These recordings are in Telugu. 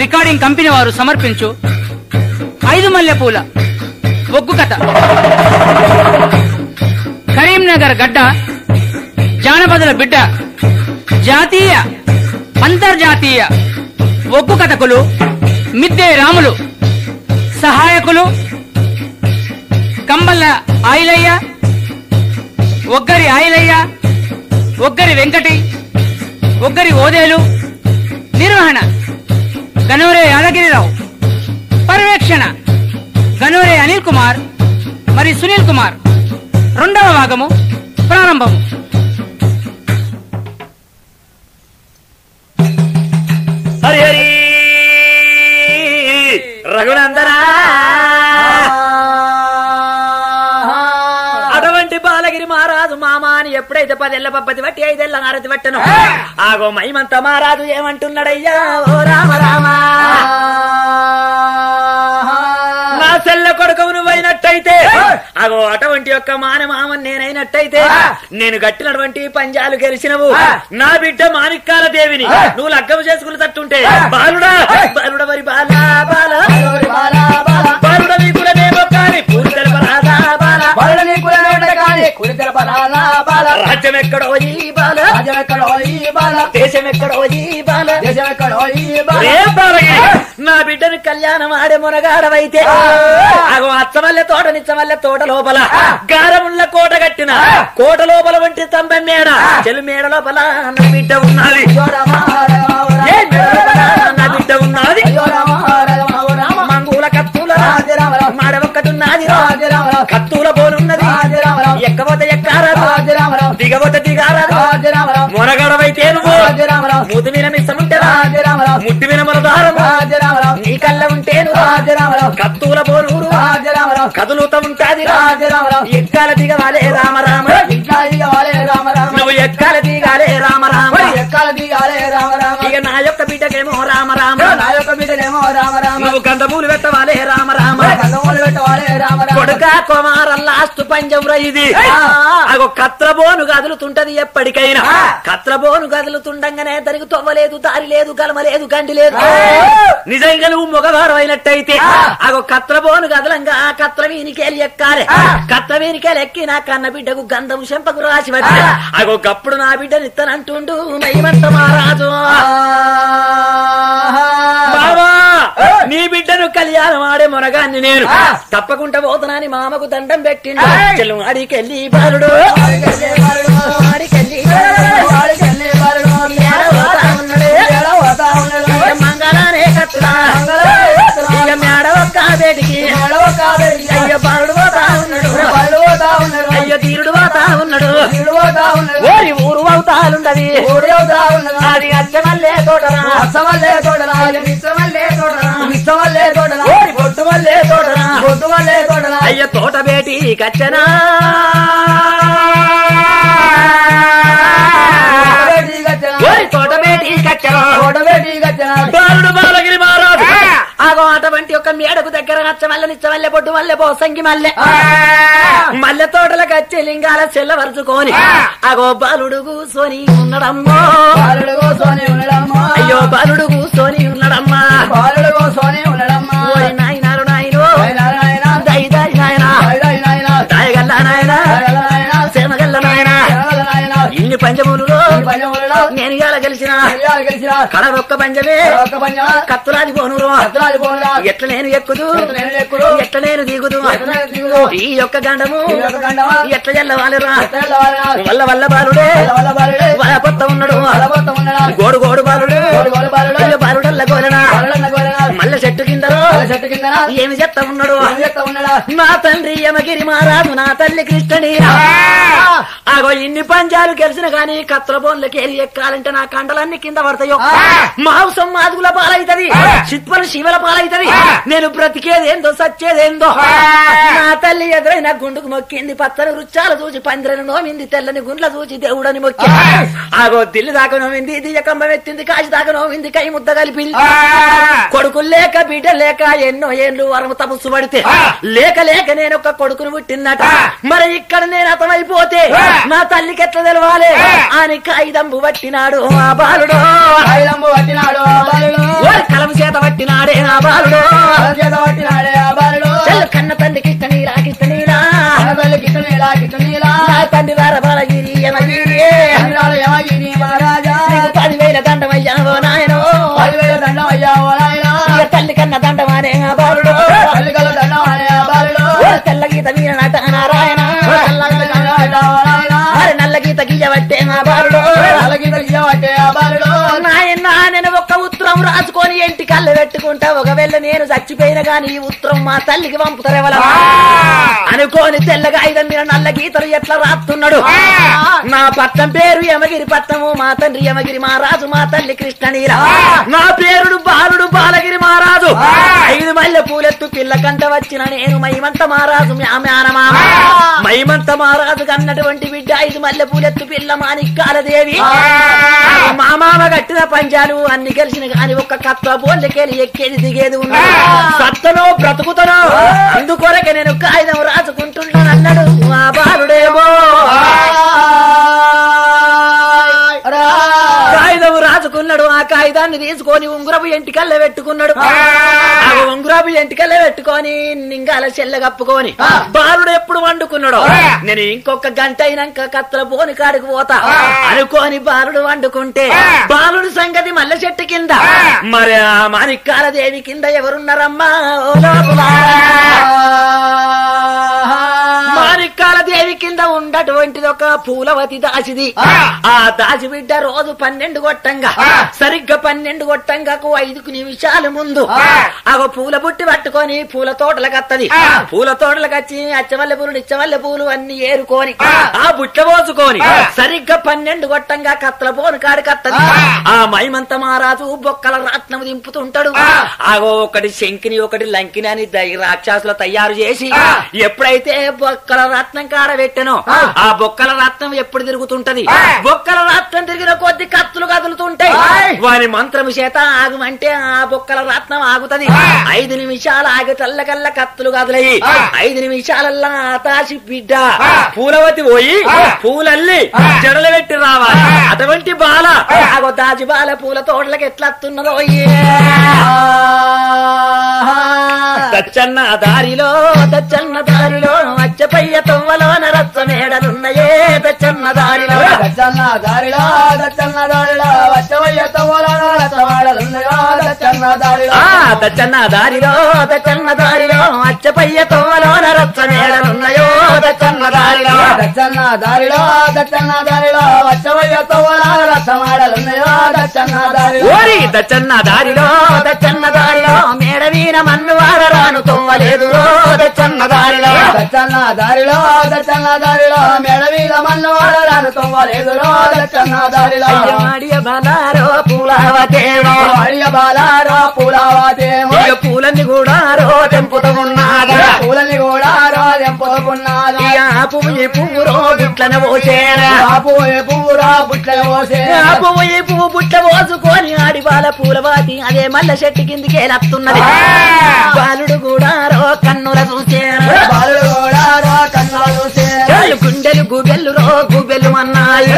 రికార్డింగ్ కంపెనీ వారు సమర్పించు 5 మల్లెపూల ఒగ్గు కథ. కరీంనగర్ గడ్డ, జానపదుల బిడ్డ, జాతీయ అంతర్జాతీయ ఒగ్గు కథకులు మిద్దె రాములు, సహాయకులు కంబల్ల ఆయిలయ్య, ఒగ్గరి ఆయిలయ్య, ఒగ్గరి వెంకటి, ఒగ్గరి ఓదేలు. నిర్వహణ గనోరే యాదగిరిరావు. పర్యవేక్షణ గనోరే అనిల్ కుమార్ మరియు సునీల్ కుమార్. 2వ భాగము ప్రారంభము. హరి హరి రఘునందనా, అటువంటి బాలగిరి మహారాజు మామా అని ఎప్పుడైతే 10 ఏళ్ల పబ్బతి బట్టి 5 ఏళ్ల హారతి పట్టను ఆగో మైమంత మహారాజు ఏమంటున్నాడయ్యా, ఓ రామ రామ, నా సెల్ల కొడుకు నువ్వైనట్టయితే అగో అటువంటి యొక్క మానమామని నేనైనట్టయితే నేను కట్టినటువంటి పంజాలు గెలిచినవు నా బిడ్డ మాణిక్కాల దేవిని నువ్వు లగ్గము చేసుకుని తట్టుంటే బాలుడా బాలుడ మరి బాలా బాలా బాలుడ నీ కులమేమో కాని పూరి తెలపరాదా బాలా బాలుడ నీ కులమేమో కాని పూరి తెలపరాదా బాలా రాజ్యం ఎక్కడో ఈ బాల రాజ్యం ఎక్కడో ఈ బాల దేశం ఎక్కడో ఈ బాల దేశం ఎక్కడో ఈ బాల నా బిడ్డను కళ్యాణం ఆడే మునగాడవైతే అగో అచ్చమల్లె తోట నిచ్చమల్లె తోట లోపల గారముళ్ళ కోట కట్టిన కోట లోపల వంటి స్తంభం మేడ చెలు మేడ లోపల నా బిడ్డ ఉన్నది, నా బిడ్డ ఉన్నది మంగూల కత్తుల మాడ ఒక్కటి ఉన్నది, కత్తుల పోనున్నది ఎక్కబోతే ఎక్కారాదు దిగబోతే దిగారాదు మునగాడవైతే నువ్వు ముద్దు మీద మిస్సముంటేరా ముట్టి మీద మొలదారం నీ కళ్ళ ఉంటేను కత్తుల పోనూరు కదులుతా ఉంటాది ఎక్కాల దిగవాలే రామ రామ, నువ్వు ఎక్కాల దిగాలే రామ రామ, ఇక నా యొక్క బిడ్డకేమో రామ రామ, నా యొక్క బిడ్డకేమో రామ రామ, నువ్వు గంధమూలు పెట్టవాలే రామ రామ, కొడుక కుమారల్లాస్తు పంజంరా ఇది అగో కత్రబోను కదులుతుంటది ఎప్పటికైనా, కత్రబోను కదులుతుండగానే దానికి తొవ్వలేదు దారి లేదు గలమ లేదు గండి లేదు. నిజంగా నువ్వు మగవారు అయినట్టయితే అగో కత్రబోను కదలంగా ఆ కత్ర వీనికేలి ఎక్కాలి, కత్ర వీనికేలి ఎక్కి నా కన్న బిడ్డకు గంధము చెంపకు రాసి వచ్చి అగో గప్పుడు నా బిడ్డని ఇత్తనంటుండు మైమంత మహారాజు. బాబా నీ బిడ్డను కళ్యాణం ఆడే మునగాన్ని నేను తప్పకుండా పోతున్నాని మామకు దండం పెట్టిండు. చెల్లు అడికెళ్ళి బాలుడు అడికెళ్ళి మంగళానే కత్తులా ఇక మేడ ఒక్క బేటికి అయ్యో బాలుడు పోతా ఉన్నాడు, అయ్యో తీరుడు పోతా ఉన్నాడు, ఓరి ఊరు అవుతాలుండది అది అచ్చమల్లే తోటరా అచ్చమల్లే తోటరా మిచ్చమల్లే తోటరా ఓరి బొట్టు మల్లే తోటరా బొట్టు మల్లే తోటరా అయ్యో తోట బేటి కచ్చనా తోట బేటి కచ్చరా బాలుడు బాలగిరి మహారాజు ఆగో అటువంటి ఒక మేడకు దగ్గర అచ్చమల్లె నిచ్చమల్లె బొడ్డు మల్లె పోసంగి మల్లె మల్లె తోటలకు వచ్చే లింగాల చెల్లవరుచుకొని అగో బాలుడు కూసోని ఉన్నాడమ్మో, అయ్యో బాలుడు కూసోని ఉన్నాడమ్మా, ఓరి నాయనారు నాయను దయ దయ నాయనా దాయగల్ల నాయనా సేమగల్ల నాయనా ఇన్ని పంచములలో నేను ఇలా గెలిచిన కడరొక్క పంచమే కత్తులాది పోను ఎట్ల నేను ఎక్కుదు ఎట్ల నేను దిగుదు ఈ యొక్క గండము ఎట్ల జల్లవాలిరా వల్ల వల్ల బాలుడే వల పొత్త ఉన్నాడు గోడు గోడు బాలుడు బాలుడల్ల గోలనా మల్లె చెట్టు కిందలో ఏమి చెత్త ఉన్నాడు నా తండ్రి యమగిరి మహారాజు నా తల్లి కృష్ణుని ఆగో ఇన్ని పంచాలు గెలిచిన గాని కత్రబోన్లకి ఎక్కాలంటే నా కండలన్నీ కింద పడతాయో, మాంసం మాదుగుల పాలైతది, చిత్పల శివల పాలైతది, నేను బ్రతికేదేందో సచ్చేదేందో. నా తల్లి ఎదురైన గుండుకు మొక్కింది, పచ్చని రుచాలు చూసి పందిరను నోమింది, తెల్లని గుండ్ల చూసి దేవుడని మొక్కి ఆగో దిల్లి దాకా నోమింది, దియ్య కంబం ఎత్తింది, కాశి దాకా నోమింది, కై ముద్ద కలిపి కొడుకులు లేక బిడ్డ లేక ఎన్నో ఏళ్ళు వరము తపస్సు పడితే లేక లేక నేను ఒక కొడుకును పుట్టినట. మరి ఇక్కడ నేను అతమైపోతే నా తల్లికి ఎట్లా తెలవాలి అని కాయిదంబు పట్టినాడు ఆ బాలుడు కలం చేత పట్టినాడే ఆ బాలుడు కన్న తండ్రికి కిష్టనీలా తండ్రి వార బాలగిరి యమగిరి 10,000 దండమయ్యావో నాయనో తల్లి కన్న దండమానే ఆ బాలుడు తెల్ల గీత వీర నట నారాయణ నల్ల గీత గీయబట్టే ఆ బాలుడు నాయన నేను ఒక్క ఉత్తరం రాసుకొని ఇంటి కళ్ళు పెట్టుకుంటా ఒకవేళ నేను చచ్చిపోయిన గాని ఈ ఉత్తరం మా తల్లికి పంపుతారేవలా అనుకోని తెల్లగా 5 నల్ల గీతలు ఎట్లా రాస్తున్నాడు నా పట్టం పేరు యమగిరి పట్టము మా తండ్రి యమగిరి మహారాజు మా తల్లి కృష్ణనీల నా పేరుడు బాలుడు బాలగిరి మహారాజు 5 మల్లె పూలెత్తు పిల్ల కంట వచ్చిన నేను మైమంత మహారాజు మైమంత మహారాజు కన్నటువంటి బిడ్డ 5 మల్లె పూలెత్తు పిల్ల మాణిక్యాలదేవి మా మామ కట్టిన పంజాలు అన్ని కలిసిన గాని ఒక్క కత్త బోళ్ళకెళ్ళి ఎక్కేది దిగేది ఉన్నది సత్తనో బ్రతుకుతనో అందుకొరకే నేను కాగితం రాసుకుంటున్నాను అన్నాడు ఆ బాలుడేమో కాగితం రాసుకున్నాడు ఆ కాగితాన్ని తీసుకొని ఉంగురపు ఎంటికల్లే పెట్టుకున్నాడు ఉంగురపు ఎంటికల్లే పెట్టుకొని నింగాల చెల్ల కప్పుకొని బాలుడు ఎప్పుడు వండుకున్నాడు నేను ఇంకొక గంట అయినాక కత్తల పోని కాడికి పోతా అనుకోని బాలుడు వండుకుంటే బాలుడు సంగతి మల్ల చెట్టు కింద మరి ఆ మాణిక్యాలదేవి కింద ఎవరున్నారమ్మా మాణిక్యాలదేవి కింద ఉండటువంటిది ఒక పూలవతి దాసిది ఆ దాసి బిడ్డ రోజు 12 కొట్టంగా సరిగ్గా 12 కొట్టంగాకు 5 నిమిషాలు ముందు ఆ పూల బుట్టి పట్టుకొని పూల తోటలకు వత్తది పూల తోటలకు వచ్చి అచ్చమల్లె పూలు నిచ్చమల్లె పూలు అన్ని ఏరుకొని ఆ బుట్ట పోసుకొని సరిగ్గా 12 కొట్టంగా కత్తల పోను కాడికత్తది ఆ మైమంత మహారాజు బొక్కల రత్నం దింపుతుంటాడు ఆగో ఒకటి శంకిని ఒకటి లంకిని అని రాక్షసులు తయారు చేసి ఎప్పుడైతే బొక్కల రత్నం కాడ పెట్టానో ఆ బొక్కల రత్నం ఎప్పుడు తిరుగుతుంటది బొక్కల రత్నం తిరిగిన కొద్ది కత్తులు కదులుతుంటాయి వారి మంత్రము చేత ఆగమంటే ఆ బొక్కల రత్నం ఆగుతది 5 నిమిషాలు ఆగి తల్లకల్లా కత్తులు కదులయి 5 నిమిషాలల్లా ఆతాసి బిడ్డ పూలవతి పోయి పూలల్లి జడలు పెట్టి రావాలి అటువంటి బాల ఆగో దాచి బాల పూల తోటలకు ఎట్లా వస్తున్నదో దచ్చన్న దారిలో అచ్చపయ్య తొవ్వలోన రచ్చ మేడలున్నాయే దచ్చన్న దారిలో అచ్చపయ్య తొవ్వలోన రచ్చ మేడలున్నాయో దచ్చన్న దారిలో అచ్చపయ్య తొవ్వలోన రచ్చ మేడలున్నాయో దచ్చన్న దారిలో అచ్చపయ్య తొవ్వలోన రచ్చ మేడలున్నాయో దచ్చన్న దారిలో మేడవీన మన్ను వాడరాను తొవ్వలేదు దచ్చన్న దారిలో మేడవీన మన్ను వాడరాను తొవ్వలేదు దచ్చన్న దారిలో బాలారో పూలవతేమో పూలని కూడా తెంపుతూ ఉన్నాడు పువ్వు పువ్వురో బుట్లను పోసేనా పువ్వు బుట్ల పోసుకొని ఆడి బాల పూలవాతి అదే మల్ల చెట్టు కిందికి లత్తున్నది బాలుడు కూడా కన్నుల చూసేనా గుండెలు గుబెల్లు అన్నాయి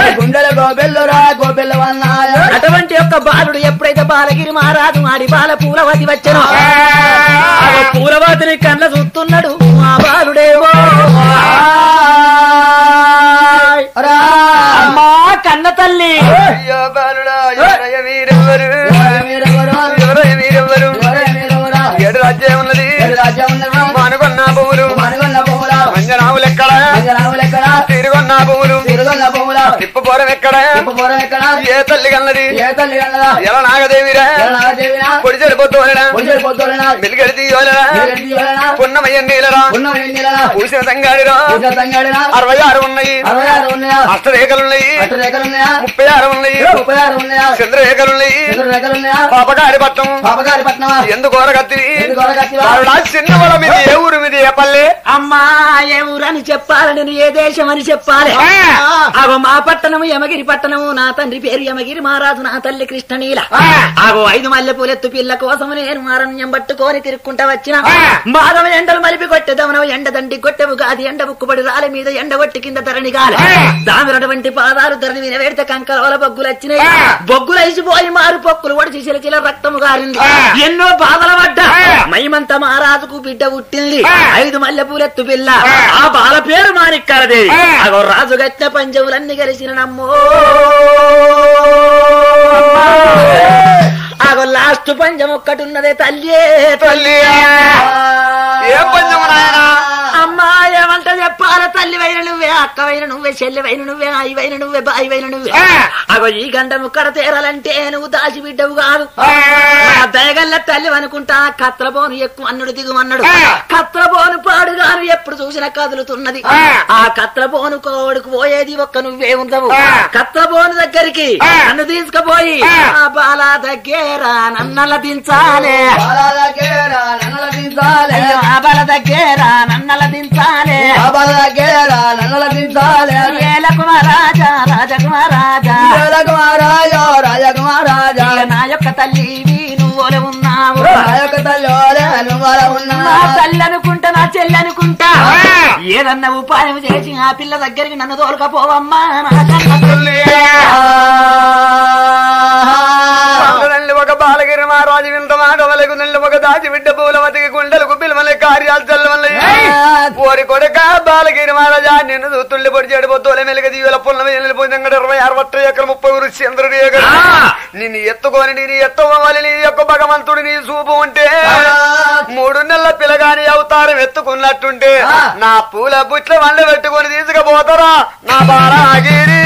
అటువంటి యొక్క బాలుడు ఎప్పుడైతే బాలగిరి మహారాజు ఆడి బాల పూలవతి వచ్చానో పూలవతిని కళ్ళ చూస్తున్నాడు ఆ బాలుడేవో అమ్మా కన్న తల్లి ఏడు రాజ్యం ఉన్నది మానుకొన్న భూములు మంజనావులు ఎక్కడ తిరుగొన్న భూములు తిప్పు పోరం ఎక్కడ ఏ తల్లి కన్నది ఎలా నాగదేవిరా పొడి చెడిపోతున్నా మెలిగడి తీయరా పున్నమయ్య నీలరా పూసిన తంగాడిరా 66 ఉన్నాయి అష్టరేఖలున్నాయి 36 ఉన్నాయి చంద్రరేఖలున్నాయి పాపగారి పట్నం ఎందుకు చిన్న పొలం ఇది ఏ ఊరు మీద ఏ పల్లె అమ్మా ఏ ఊరని చెప్పాలి నేను ఏ దేశం అని చెప్పాలి అవ మా పట్టణం యమగిరి పట్టణము నా తండ్రి పేరు యమగిరి మహారాజు నా తల్లి కృష్ణనీల ఆగో 5 మల్లె పూలెత్తు పిల్ల కోసం నేను మారణ్యం పట్టుకొని తిరుక్కుంటా వచ్చిన బాధం ఎండలు మలిపి కొట్టెదమనవు ఎండ దండి కొట్టెవు గాది ఎండ బుక్కుబడి రాల మీద ఎండ కొట్టి కింద ధరణి గాలి దామినటువంటి పాదాలు ధరణి మీద వేడితే కంకరవల బొగ్గులు వచ్చినాయి బొగ్గులు అయిసిపోయి మారు పొక్కులు ఒడిచి చిలచిల రక్తము గారింది ఎన్నో బాధల పడ్డ మైమంత మహారాజుకు బిడ్డ పుట్టింది 5 మల్లె పూలెత్తు పిల్ల ఆ బాల పేరు మాణిక్యాలదేవి అగో రాజు గట్ట పంచములన్నీ కలిసిన నమ్మో అగో లాస్ట్ పంచం ఒక్కటి ఉన్నదే తల్లి తల్లి ఏ పంచము నాయనా అమ్మా ఏమంట చెప్పాల తల్లి వైన నువ్వే అక్క వైన నువ్వే చెల్లి వైన నువ్వే అయి వైన నువ్వే బాయి వైన నువ్వే అగో ఈ గండం ఇక్కడ తేరాలంటే నువ్వు దాచి బిడ్డవు కాదు దయగల్ల తల్లి అనుకుంటా కత్రబోను ఎక్కువ అన్నుడు దిగుమన్నాడు కత్రబోను పాడుగాను ఎప్పుడు చూసినా కదులుతున్నది ఆ కత్రబోను కోడుకు పోయేది ఒక్క నువ్వే ఉండవు కత్రబోను దగ్గరికి నన్ను తీసుకుపోయి ఆ బాల దగ్గర నన్నల దించాలే ఆ బాల దగ్గర నన్నల దించాలే కుమారాజా రాజకుమారాజా రాజకుమారాజా నా యొక్క తల్లి నువ్వులే ఉన్నావు తల్లి అనుకుంటా నా చెల్లి అనుకుంటా ఏదన్నా ఉపాయం చేసి ఆ పిల్ల దగ్గరికి నన్ను తోలుకపోవమ్మా ఒక బాలగిరి మహారాజు వింత మాటవలకు నెల్లు ఒక దాచి బిడ్డ పూలవతికి గుండెలకు పిలువలే కార్యాలు చల్లవల్ల ఓరి కొడక బాలగిరి మహారాజా నిన్ను చూస్తుండే పొడి చెడిపోతోలే మెలుగ దీవుల పుల్ల వెళ్ళిపోయింది 26 ఎకరం 30 చంద్రుడి నిన్ను ఎత్తుకొని నీ ఎత్తవాలి నీ యొక్క భగవంతుడు నీ చూపు ఉంటే 3 నెలల పిల్లగాని అవతారం ఎత్తుకున్నట్టుంటే నా పూల బుట్ల వండ పెట్టుకొని తీసుకుపోతారా నా బాలగిరి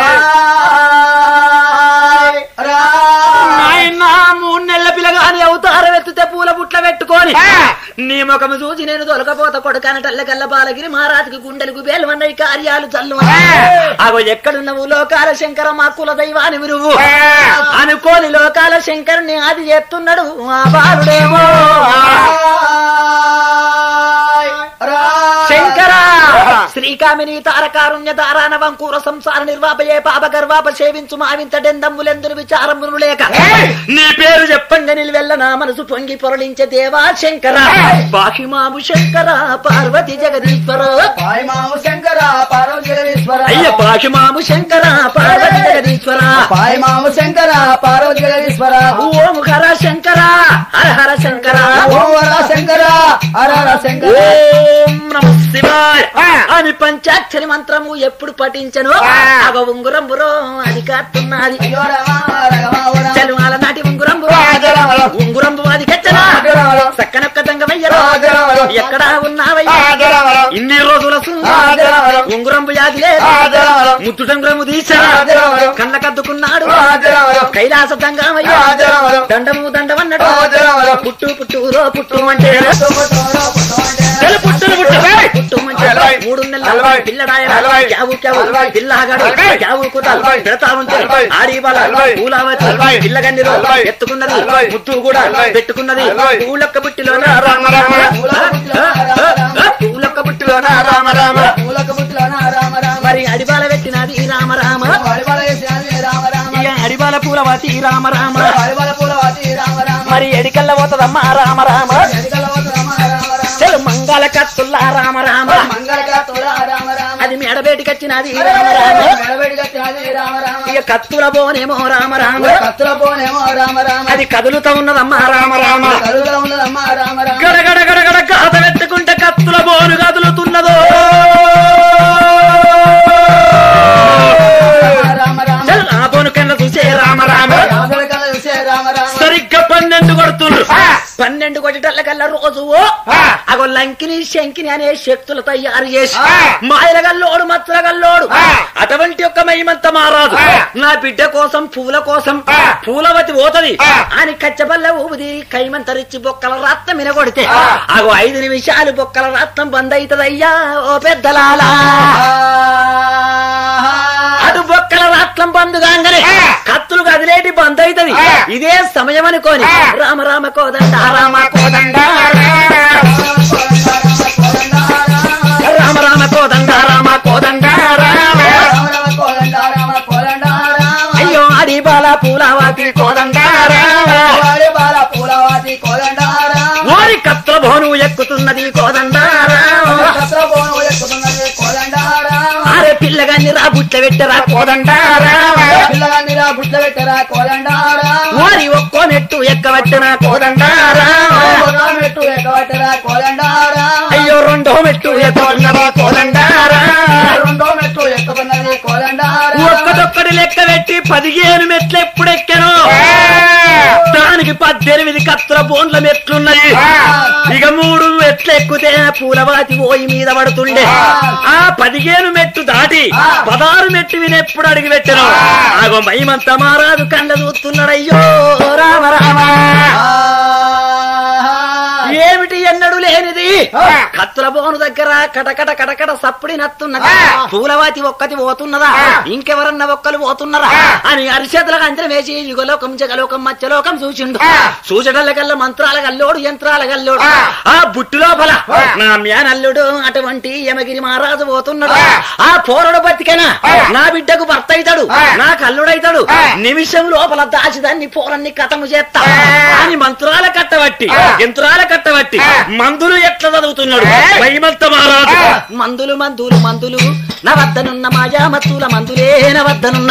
3 నెలల పిల్లగాని అవతారం ఎత్తుతే పూల బుట్ల పెట్టుకొని నీ ముఖము చూసి నేను దొరకపోత కొడుకనటల్లకల్ల బాలగిరి మహారాజుకి గుండెలకు బేలమన్నాయి కార్యాలు చల్లు అగో ఎక్కడున్నవు లోకాల శంకర మా కుల దైవాని నువ్వు అనుకోని లోకాల శంకరుని ఆది చేస్తున్నాడు ఆ బాలుడేమో శంకర శ్రీకామిని తారకారుణ్య తారాన వంకూర సంసార నిర్వాపయే పాప గర్వాప సేవించు మావింత డెందమ్ములెందును విచారములు లేక నీ పేరు చెప్పంగా నిలువెల్ల నా మనసు పొంగి పొరలించే దేవా శంకర పాహిమాము శంకర పార్వతి జగదీశ్వర అయ్య పాహిమాము శంకర పార్వతి జగదీశ్వర ఓం హర శంకర హర హర శంకర ఓం నమ శివాయ అని పంచాక్షరి మంత్రము ఎప్పుడు పఠించను అగ ఉంగురం బురో అది కాస్తున్నది చలుమాల నాటి ఉంగురం ఉంగురం అది కచ్చనా సక్కనొక్క దంగమయ్యరా ఎక్కడా ఉన్నావయ్యా ఇన్ని రోజుల ఉంగురం యాది లేదు ముద్దుటంగురము తీసా కళ్ళ కద్దుకున్నాడు కైలాస దంగమయ్యా దండము దండమన్నాడు పుట్టు పుట్టూరో పుట్టు అంటే పుట్టులు పుట్టు 3 నెలల పిల్లడాయ పిల్లగాడు పెడతా ఉంటే ఆడి బాల పూలావతి పిల్లగండిలో ఎత్తుకున్నది ముత్తు కూడా పెట్టుకున్నది పూలొక్క బుట్టిలోన పూలొక్క బుట్టిలోన రామ మరి అడిబాల పెట్టినది రామ అడిబాల పూలవతి రామ మరి ఎడికల్ల పోతదమ్మా రామ చలు మంగళ కత్తుల్లా రామ అది మెడబేటికి వచ్చినది ఇక కత్తుల బోనేమో రామ అది కదులుతా ఉన్నదమ్మా రామ గడగడ గడగడ గాత పెట్టుకుంటే కత్తుల బోను కదులుతున్నదో ఆ బోను కన్నా చూసే రామ సరిగ్గా 12 కొడుతుండ్రు 12 కొట్టేటల్లకల్లా రోజు అగో లంకిని శంకిని అనే శక్తులు తయారు చేసి మాయల గల్లోడు మచ్చల గల్లోడు అటువంటి ఒక మహిమంత మహారాజు నా బిడ్డ కోసం పూల కోసం పూలవతి పోతది అని కచ్చబల్ల ఊపిది కైమంతరిచ్చి బొక్కల రత్నం వినగొడితే అగో 5 నిమిషాలు బొక్కల రత్నం బంద్ అవుతుందయ్యా ఓ పెద్దలాలా అటు బొక్కల రత్నం బంద్ కాగానే కత్తులు కదిలేటి బంద్ అవుతుంది ఇదే సమయం అనుకోని రామ కోదండ రామ కోదండ పూలవాతి కోదండారా ఓరి కత్ర భోను ఎక్కుతున్నది కోదండారా అరే పిల్లగాన్ని రా బుట్ల పెట్టరా కోదండారా ఓరి ఒక్కో నెట్టు ఎక్కబెట్టరా కోదండారా అయ్యో రెండో మెట్టు ఎక్కుతున్నది కోదండారా ఒక్కటొక్కటి లెక్క పెట్టి 15 మెట్లు ఎప్పుడెక్కాను దానికి 18 కత్తుల బోన్ల మెట్లున్నాయి ఇక 3 మెట్లు ఎక్కితే పూలవాతి ఓయి మీద పడుతుండే ఆ 15 మెట్టు దాటి 16 మెట్టు వినెప్పుడు అడిగి పెట్టను ఆగో మహిమంత మారాదు కళ్ళ చూస్తున్నాడయ్యో రామ రామ ఏమిటి ఎన్నడు లేనిది కత్తుల బోను దగ్గర కటకట కటకట సప్పుడి నత్తున్నదా పూలవాతి ఒక్కటి పోతున్నదా ఇంకెవరన్నా ఒక్కరు పోతున్నారా అని అరిచేతులకు అంచన వేసి యుగలోకం జగలోకం మధ్యలోకం చూసిండు చూచడల కల్లా మంత్రాల గల్లోడు యంత్రాల గల్లోడు ఆ బుట్టు లోపల నా మ్యానల్లుడు అటువంటి యమగిరి మహారాజు పోతున్నాడు ఆ పోరడు బతికనా నా బిడ్డకు భర్త అవుతాడు నా కల్లుడైతాడు నిమిషం లోపల దాచిదాన్ని పోరన్ని కథము చేస్తా అని మంత్రాల కట్టబట్టి యంత్రాల కట్టబట్టి మందులు ఎట్లా చదువుతున్నాడు వైమంత మహారాజు మందులు మందులు మందులు నా వద్దనున్న మాయా మత్తుల మందులే నా వద్దనున్న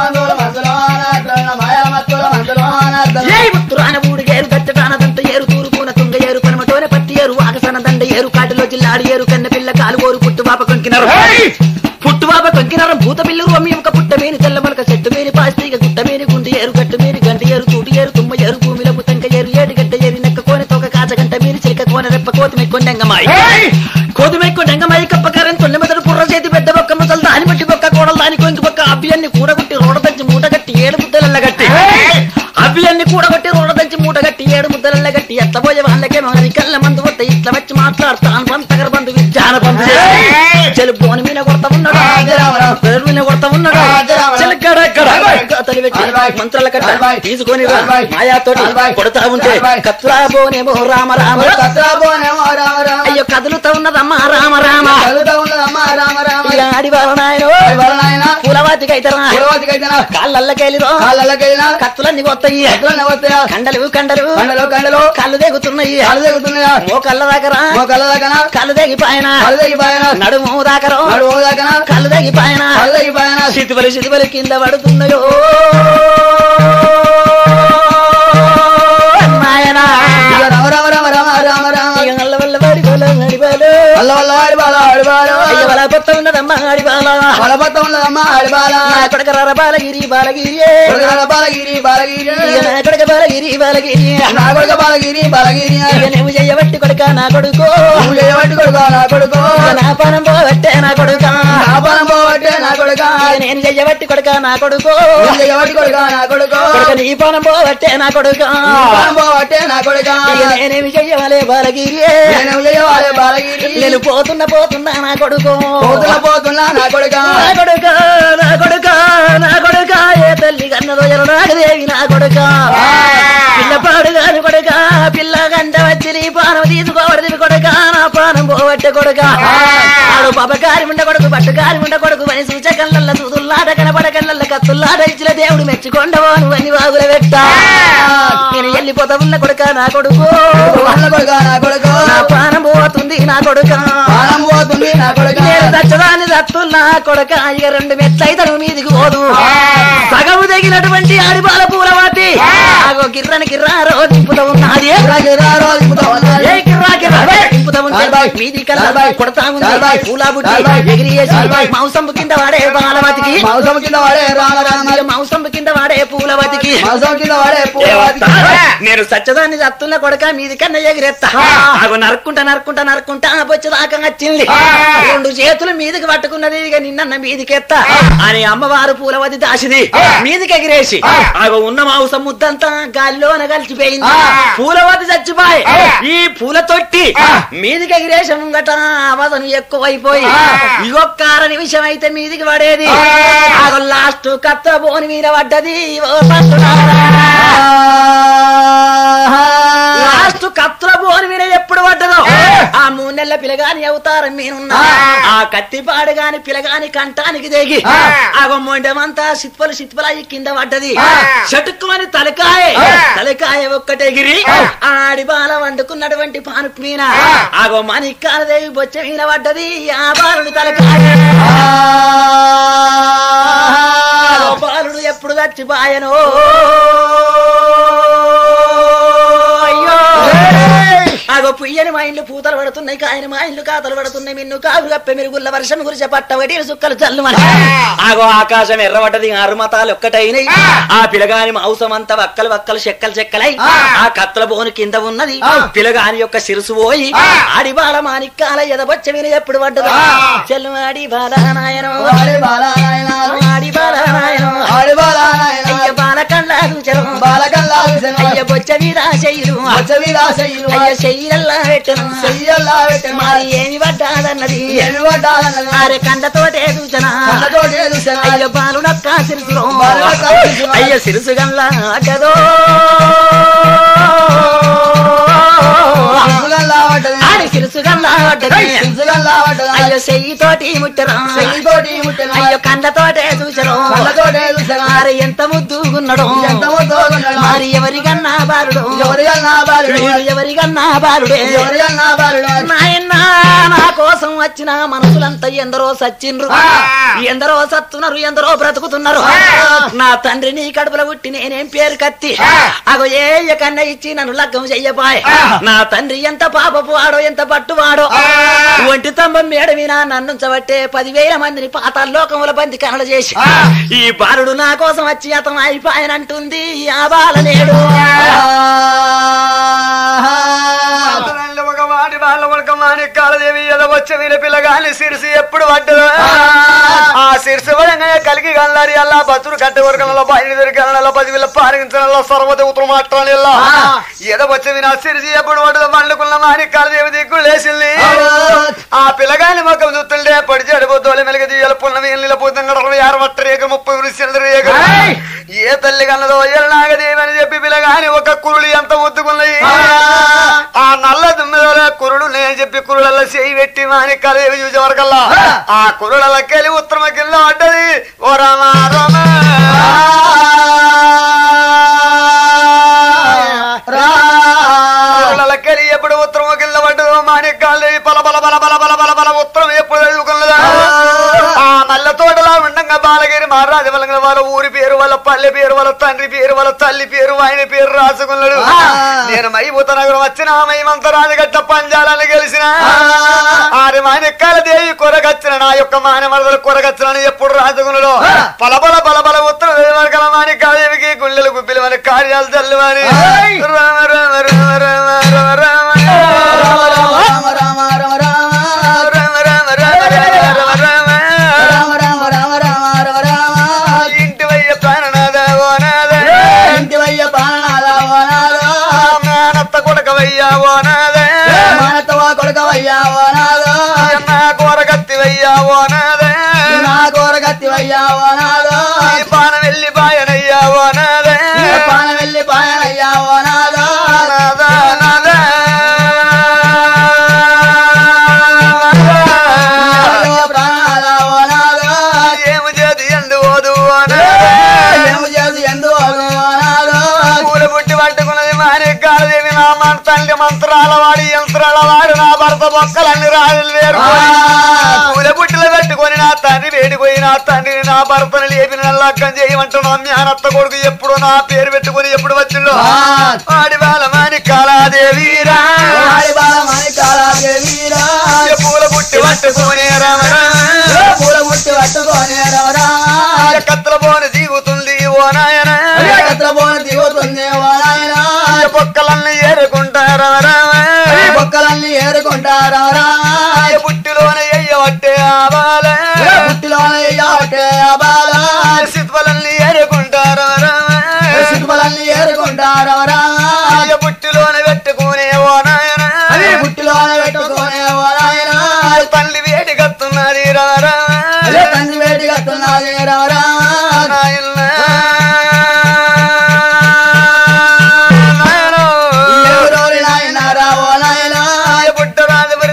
ఉత్తరాన ఊడిగేరు గట్టటాన దంట ఏరు తూరుకున తుంగ ఏరు పనమటోనే పట్టి ఏరు ఆకసన దండ ఏరు కాటిలో జిల్లాడి ఏరు కన్న పిల్ల కాలుగోరు పుట్టుబాప కొంకినారు పుట్టుబాప కొంకినారం భూత పిల్లరు అమ్మి ఒక పుట్ట మీని తెల్ల మనక చెట్టు మీని పాస్తిక గుట్ట మీని గుండి ఏరు గట్టు మీని గంట ఏరు తూటి ఏరు తుమ్మ ఏరు భూమిలో పుతంక ఏరు ఏడు గంట ఏరి నెక్క కోని తోక కాచ గంట మీని చిలిక కోన రెప్ప కోతిమె కొండెంగమాయి కోతిమె కొండెంగమాయి కప్పకారం తొండె మెదడు పుర్ర చేతి పెద్ద బొక్క ముసలు దాని బట్టి బొక్క కోడలు దాని కొంకి బొక్క అబ్బియన్ని కూడగొట్టి రోడ దంచి మూట గట్టి 7 ముద్దలల్ల గట్టి అబ్బియన్ని కూడగొట్టి రోడ దంచి మూట గట్టి 7 ముద్దలల్ల గట్టి ఎత్తబోయే వాళ్ళకే మరి కళ్ళ మందు వస్తే ఇట్లా వచ్చి మాట్లాడతాను పంతగర బంధు విజ్ఞాన పంతు చెలు బోని మీద కొడతా ఉన్నాడు మీద కొడతా ఉన్నాడు మంత్రాల కట్ట తీసుకొని మాయాతోటి కొడతా ఉంటే కత్తురా బోనేమో రామ రామ అయ్యో కదులుతా ఉన్నదమ్మా రామ రామ ఇలా ఆడివారు నాయన పూలవాతికి అయితరా కాళ్ళకెళ్ళిరో కత్తులన్నీ వస్తాయి కండలు కండలు కళ్ళు దిగుతున్నాయి ఓ కళ్ళ దగ్గర కళ్ళు దిగిపాయన నడుము దాకరో కళ్ళు దిగిపాయన సిటిబలి కింద పడుతున్నాయో నాయనా బాలగిరి బాలగిరి నువ్వు చెయ్యబట్టి కొడుక నా కొడుకో నా పానం పోవట్టే నా కొడుక నేను చెయ్యబట్టి కొడుక నా కొడుకో నీ పానం పోవట్టే నా కొడుక నేనేమి చెయ్యవాలే బాలగిరి నేను పోతున్నా నా కొడుకు నా కొడుక ఏ తల్లి కన్నదో ఎరనాగదేవి నా కొడుక పిల్ల పాడుగాని కొడుక పిల్ల గంట వచ్చి నీ పానం తీసుకోవడది కొడుక నా పానం పోవట్టే కొడుక ఆడు పపకారి ఉండ కొడుకు పట్టుకారి ఉండ కొడుకు అని సూచకళ్ళ సూదుల్లాట కనపడకళ్ళ కత్తుల్లాట ఇచ్చిన దేవుడు మెచ్చుకొండవో నువ్వని వాగుల పెట్టా నేను వెళ్ళిపోతా ఉన్న కొడుక నా కొడుకు నా పానం పోతుంది నా కొడుక నేను దచ్చదాన్ని దత్తున్నా కొడుక ఇక 2 మెట్లయితను మీదికి పోదు సగము తగినటువంటి ఆడిపాల పూలవాతి ఆగో గిర్రని గిర్రారో దింపుతా ఉన్నది మీది కల్లా కొడతా ఉంది పూలా బుట్టి ఎగిరియేసి మాంసంపు కింద వాడే బాలవతికి మాంసంపు కింద వాడే పూలవతికి నేను సచ్చదాన్ని దత్తున్న కొడుక మీది కన్నా ఎగిరెత్తా ఆగో నరుక్కుంటా బొచ్చదాకా వచ్చింది 2 చేతులు మీదికి పట్టుకున్నది ఇక నిన్న మీదికెత్తా అని అమ్మవారు పూలవతి దాసిది మీదికి ఎగిరేసి ఆగో ఉన్న మాంసం ముద్దంతా గాలిలోన కలిసిపోయింది పూలవతి చచ్చిపోయి ఈ పూల తొట్టి మీదికి ఎగిరేసి ముంగట అవసరం ఎక్కువైపోయి ఇంకొక 1 నిమిషం అయితే మీదికి పడేది ఆగో లాస్ట్ కత్త బోని మీద పడ్డది లాస్ట్ కత్తుల బోని మీద ఎప్పుడు పడ్డదో ఆ 3 నెలల పిలగాని అవతారం మీనున్నా ఆ కత్తిపాడు గాని పిలగాని కంటానికి దిగి ఆగో మొండమంతా సిత్పలు కింద పడ్డది చటుక్కుమని తలకాయ ఒక్కటెగిరి ఆడి బాల వండుకున్నటువంటి పానుపు మీన ఆగో మణికాలదేవి బొచ్చ మీద పడ్డది ఆ బాలుడు తలకాయ బాలుడు ఎప్పుడు చచ్చిపోయనో ఆగో పుయ్యని మా ఇండ్లు పూతలు పడుతున్నాయి కాయని మా ఇండ్లు కాతలు పడుతున్నాయి మిన్ను కావు కప్పే మెరుగుల్ల వర్షం గురించి పట్టవటి సుక్కలు చల్లుమని ఆగో ఆకాశం ఎర్రబడ్డది అరుమతాలు ఒక్కటైనయి ఆ పిలగాని మాంసం అంతా వక్కలు చెక్కలై ఆ కత్తల బోను కింద ఉన్నది పిలగాని యొక్క శిరసు పోయి ఆడి బాల మాణిక్కాల ఎదబొచ్చ విని ఎప్పుడు పడ్డది చెల్లు ఆడి బాలనాయనో ఆడి బాలనాయనో అయ్య బాలకల్లాదు అయ్య బొచ్చ మీద చెయ్యరు అయ్య చెయ్యల్లా పెట్టను మరి ఏమి పడ్డాదన్నది అరే కండతోటే చూచనా అయ్య బాలునక్క సిరుసులో అయ్య సిరుసు గల్లా అడ్డదో అయ్యో చెయ్యితోటి ముట్టరా అయ్యో కండతోటే చూచరు మరి ఎంత ముద్దుగున్నాడు మరి ఎవరికన్నా బాలుడు ఎవరికన్నా బాలుడే నాయన నా కోసం వచ్చిన మనసులంతా ఎందరో సచ్చిండ్రు ఎందరో సత్తున్నారు ఎందరో బ్రతుకుతున్నారు నా తండ్రి నీ కడుపులో పుట్టి నేనేం పేరు కత్తి అగో ఏ కన్నా ఇచ్చి నన్ను లగ్గం చెయ్యపాయ్ నా తండ్రి ఎంత పాపపు వాడో ఎంత పట్టువాడో ఒంటి స్తంభం మేడ మీద నన్నుంచబట్టే 10,000 మందిని పాతాళ లోకముల బంది కనడ చేసి ఈ బాలుడు నా కోసం వచ్చి అతను అయిపోయానంటుంది ఆ బాలనేడు వాడి వాళ్ళ వరకు మాణిక్కాలదేవి ఎదవచ్చ వీళ్ళ పిల్లగాని శిరసు ఎప్పుడు పడ్డదో ఆ శిరసు వరంగానే కలిగి గల్లారి అల్లా బతురు కట్టె వరకలలో బయలు దొరికలలో 10,000 పారించడంలో సర్వదేవతలు మాట్లాడాలి ఎదవచ్చ వినా శిరసు ఎప్పుడు పడ్డదో పండుకున్న మాణిక్కాలదేవి దిక్కులు లేచింది ఆ పిల్లగాని మొక్కలు చూస్తుంటే పడి చెడిపోతోలే మెలగ తీయాలి పున్నమి ఎల్లిల పూతం 26 రేఖ 30 రేఖ ఏ తల్లి కన్నదో ఎల్లాగదేవి అని చెప్పి పిల్లగాని ఒక కురులు ఎంత ఒత్తుకున్నాయి ఆ నల్ల దుమ్మిదోలే కురుడు నేను చెప్పి కురుడల్లా చేయి పెట్టి మాణిక్కాలదేవి చూసే వరకల్లా ఆ కురుడల్లకెళ్ళి ఉత్తరమ కింద పడ్డది ఓ రామ రామ కురుడల్లకెళ్ళి ఎప్పుడు ఉత్తరమ కింద పడ్డదో మాణిక్కాలదేవి బల బల బల బల బల బల బల ఉత్తరం ఎప్పుడు చదువుకున్నదా ఆ నల్ల తోటలా ఉండంగా బాలగిరి మహారాజు వాళ్ళ వాళ్ళ ఊరి పేరు వాళ్ళ పల్లె పేరు వాళ్ళ తండ్రి పేరు వాళ్ళ తల్లి పేరు ఆయన పేరు రాసుకున్నాడు నేను మైభూత నగరం వచ్చిన మైమంత రాజగట్ట పంజాలని గెలిచిన ఆరి మాణిక్కాలదేవి కొరగచ్చిన నా యొక్క మానమరదలు కొరగచ్చిన ఎప్పుడు రాసుకున్నాడు పలబల బలబల ఉత్తర మాణిక్కాలదేవికి గుండెలు గుబ్బిలు మన కార్యాలు చల్లువని రామ రామ రామ రామ రామ పానం వెళ్ళి పాయనయ్యా ఓ నాదే ఏము చేతి ఎందు ఓదు పూల పుట్టి పట్టుకున్నది మాణిక్కాలదేవి నా తండ్రి మంత్రాల వాడి యంత్రాల వాడు నా భర్త బొక్కలన్నీ రాజులు వేరు పూల పుట్టిలో పెట్టుకొని నా తండ్రి వేడిపోయి నా తండ్రిని నా భర్తను లేపి నల్లక్కం చేయమంటున్నా జ్ఞానత్త కొడుకు ఎప్పుడు నా పేరు పెట్టుకుని ఎప్పుడు వచ్చిండు ఆడి బాల మాణిక్కాలదేవి పూల పుట్టి పట్టుకునే కత్తల పోని దిగుతుంది ఓ నాయన బొక్కలన్నీ ఏరుకుంటారా పుట్టిలోనే ఎయ్యవట్టే ఆవాలే సిత్వలన్నీ ఏరుకుంటారా పుట్టిలోనే పెట్టుకునే ఓ నాయన తల్లి వేడి కత్తున్నది రారా పుట్టరాజు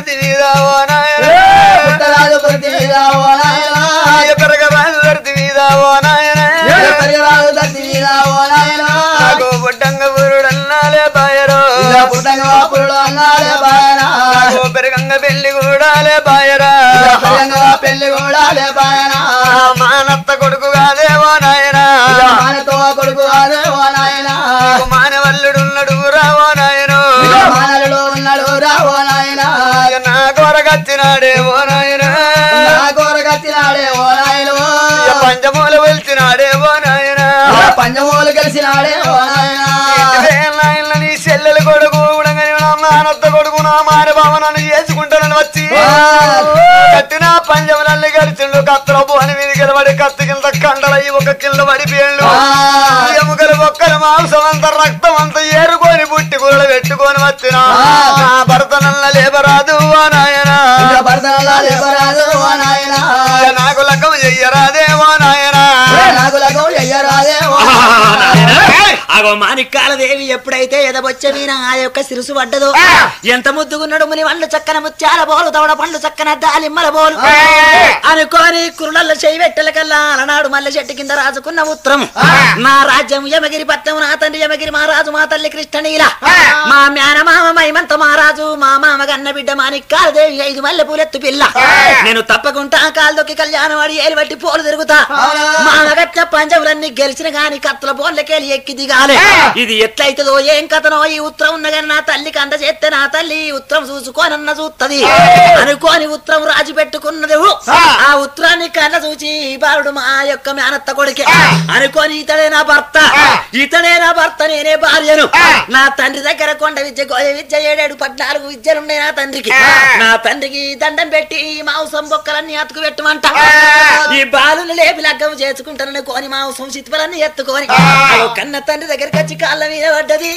పెరుగంగ పెళ్లి కూడా బాయరా పెళ్లి కూడా లేపాయనా మానత్త కొడుకు కాదేవో నాయనా మానతో కొడుకు అదే ఓ నాయనా మానవల్లుడున్నాడు రావో నాయను మానలుడు ఉన్నాడు రావో నాయనా నా కొరగచ్చినాడేవో నాయనా నా కోరగచ్చినాడే ఓ నాయను పంచమూల వెళ్తున్నాడేవో నాయనా పంచమూలు కలిసినాడే ఓ నాయనా నాయన నీ చెల్లెలు కొడుకు ఉడంగని నా మానత్త కొడుకు నా మాన బావ నన్ను చేసుకుంటానని వచ్చి కట్టిన పంచములన్నీ గడిచిండు కత్తలో పోని మీద గెలబడి కత్తి కింద కండలయ్యి ఒక కింద పడిపోయాడు ఎముకలు ఒక్కరు మాంసం అంత రక్తం అంత ఏరుకొని పుట్టి కూరలు పెట్టుకొని వచ్చిన నా భర్త నల్ల లేబరాదు ఓ నాయనా భర్తనలా లేపరాదు ఓ నాయనా నాకు లగ్గం చెయ్యరాదే ఓ నాయనా నాకు లగం చెయ్యరాదే ఓ అగో మాణిక్యాలదేవి ఎప్పుడైతే ఎదబొచ్చ వీణ ఆ యొక్క శిరుసు పడ్డదో ఎంత ముద్దుగున్నాడు ముని వండ్లు చక్కన ముత్యాల బోలు దవడ పండ్లు చక్కన దాలిమ్మల బోలు అనుకోని కురులల్ల చేయి పెట్టల కల్లా అలనాడు మల్లె చెట్టు కింద రాజుకున్న ఉత్తరం నా రాజ్యం యమగిరి పట్నం నా తండ్రి యమగిరి మహారాజు మా తల్లి కృష్ణనీల మా మేనమామ మైమంత మహారాజు మా మామ గన్న బిడ్డ మాణిక్యాలదేవి 5 మల్లె పూలెత్తు పిల్ల నేను తప్పకుండా కాల్దొక్కి కళ్యాణం వాడి ఏలు బట్టి పోలు తిరుగుతా మా మగట్ల పంచములన్నీ గెలిచిన గాని కత్తుల బోర్లకెళ్ళి ఎక్కి దిగాలి ఇది ఎట్లయితదో ఏం కథనో ఈ ఉత్తరం ఉన్నగాని నా తల్లికి అంద చేస్తే నా తల్లి ఈ ఉత్తరం చూసుకోనన్న చూస్తది అనుకోని ఉత్తరం రాజు పెట్టుకున్నది ఆ ఉత్తరాన్ని కన్న చూచి బాలుడు మా యొక్క మేనత్త కొడుకే అనుకోని ఇతడే నా భర్త నేనే భార్యను నా తండ్రి దగ్గర కొండ విద్య గోయ విద్య 7 14 విద్యలున్నాయి నా తండ్రికి దండం పెట్టి మాంసం బొక్కలన్నీ అతుకు పెట్టమంట ఈ బాలుని లేపి లగ్గం చేసుకుంటానని కోని మాంసం చిత్తులన్నీ ఎత్తుకొని కన్న తండ్రి దగ్గరికి వచ్చి కాళ్ళ మీద పడ్డది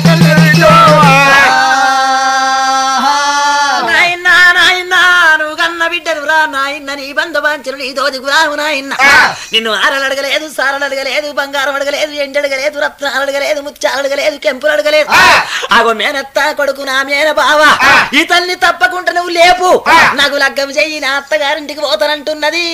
నాయనా నాయనా నువ్వు కన్న బిడ్డను రా నాయన్న నీ బంధుబాంచను నీ దోదికు రావు నాయన్న నిన్ను ఆరలు అడగలేదు సారలు అడగలేదు బంగారం అడగలేదు ఎండు అడగలేదు రత్నాలు అడగలేదు ముత్యాలు అడగలేదు కెంపులు అడగలేదు ఆగో మేనత్త కొడుకు నా మేన బావ ఈ తల్లి తప్పకుండా నువ్వు లేపు నాకు లగ్గం చెయ్యి నా అత్తగారింటికి పోతానంటున్నది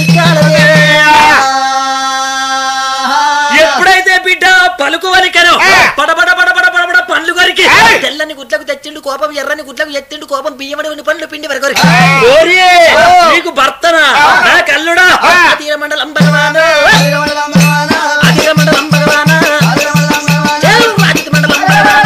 ఎప్పుడైతే బిడ్డ పలుకు వరికను పడబడ పడబడ పడబడ పండ్లు కొరికి తెల్లని గుడ్లకు తెచ్చిండు కోపం ఎర్రని గుడ్లకు ఎత్తిండు కోపం బియ్యమడి పండ్లు పిండి వరకు నీకు భర్తనా నా కల్లుడా అధీర మండలం భగవాను అధీర మండలం భగవానా అధిక మండలం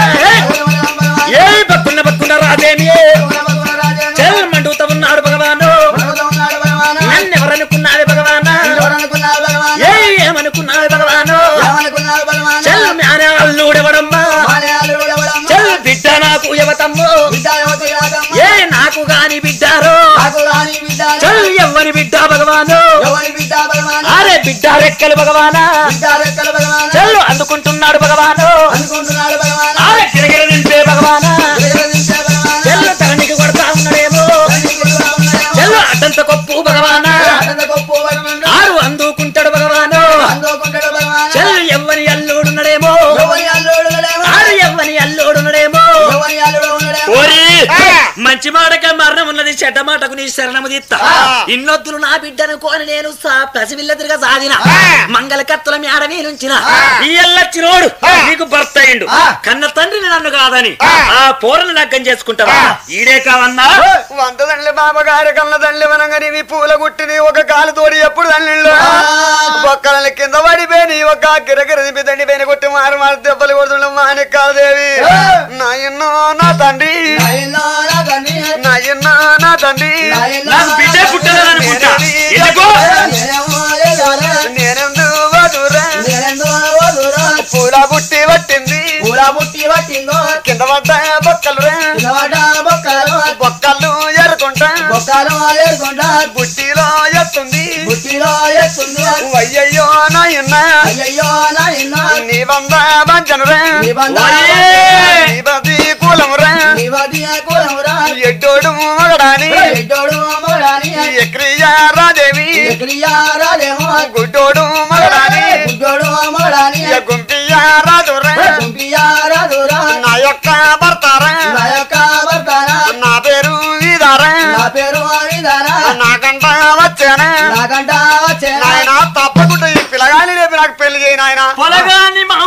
ఏ పక్కున్న రాదేమి చెల్ మండుతా ఉన్నాడు భగవాను నన్నెవరనుకున్నావే భగవానా ఏమనుకున్నావే భగవాను చెల్ మ్యాన అల్లుడెవడమ్మా చెల్ బిడ్డ నాకు యువతమ్ము ఏ నాకు గాని బిడ్డారో చెల్ ఎవ్వని బిడ్డ భగవాను అరే బిడ్డ రెక్కలు భగవానా చెల్లు అందుకుంటున్నాడు భగవాను అరే గిరగిర నింపే భగవానా చెల్లు తరణికి కొడతా ఉన్నాడేమో చెల్లు అడ్డంత కొప్పు భగవానా ఆరు అందుకుంటాడు భగవాను చెల్లు ఎవ్వని అల్లుడున్నాడేమో ఆరు ఎవ్వని అల్లుడున్నాడేమో మంచి మాటక మరణం ఉన్నది చెడ్డ మాటకు నీ శరణము తీస్తా ఇన్నొద్దులు నా బిడ్డను కోని నేను పసివిల్లదిగా సాగిన మంగళ కత్తుల మేడ మీనుంచిన ఈ ఎల్లచ్చినోడు నీకు భర్త అయిండు కన్న తండ్రిని నన్ను కాదని ఆ పోరను లగ్గం చేసుకుంటావా ఈడే కావన్నా వంద దండ్లి బాబగారి కన్న దండ్లి వనంగని నీ పూల గుట్టిని ఒక కాలు తోడి ఎప్పుడు దండ్లిళ్ళు ఒక్కలని కింద పడిపోయి ఒక గిరగిర దండి పైన కొట్టి మారు మారు దెబ్బలు కొడుతుండ మాణిక్యాలదేవి నాయన్నో నా తండ్రి నాయన్నా నా తండ్రి నాకు బిడ్డ పుట్టదని అనుకుంటా నేనెందు వదురా పూల బుట్టి పట్టింది కింద పడ్డ బొక్కలు ఎరుకుంటా బుట్టిలో ఎత్తుంది అయ్యయ్యో నాయన్నా నీ వంద బంచనురా నీ బది కూలమురా ఎడ్డోడు మగడాని ఎక్రియా రాదేవి గుడ్డోడు మగడాని గుంపియా రాదురా నా యొక్క భర్తారా నా పేరు వీదారా నాకంట వచ్చానా నాయన తప్పకుండా ఈ పిల్లగాని రేపు నాకు పెళ్లి చేయి నాయన పొలగాన్ని